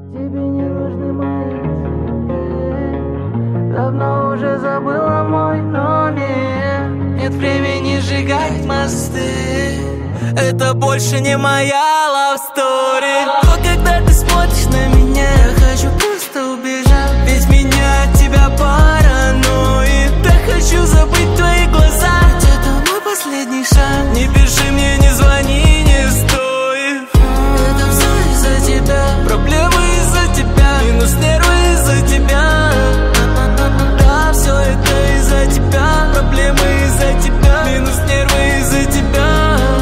Тебе не нужны мои цветы. Давно уже забыла мой номер. Нет времени сжигать мосты. Это больше не моя love story. Но когда ты смотришь на меня, я хочу просто убежать. Ведь меня от тебя параноид. Так хочу забыть твои глаза, ведь это мой последний шанс. Не пиши мне, не звони, не стоит. Это все из-за тебя. Проблемы из-за тебя. Минус нервы из-за тебя. Да, все это из-за тебя. Проблемы из-за тебя. Минус нервы из-за тебя.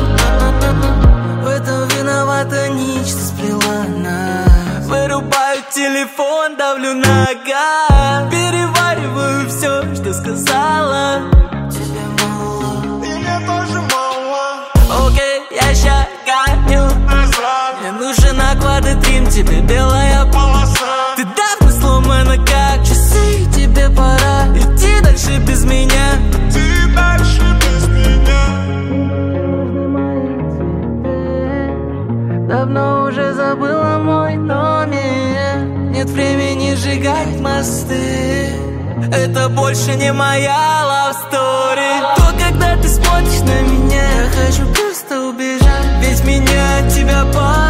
В этом виновата нить, что сплела нас. Вырубаю телефон, давлю на газ. Перевариваю все, что сказала. Тебе мало, И мне тоже мало. окей, я ща гоню. Мне нужен аквадотрим, тебе белая Полоса. Ты давно сломана как часы, тебе пора идти дальше без меня. Ты дальше без меня. Давно уже забыла мой номер. Нет времени сжигать мосты. Это больше не моя love story. То, когда ты смотришь на меня, я хочу просто убежать. Ведь меня от тебя пора.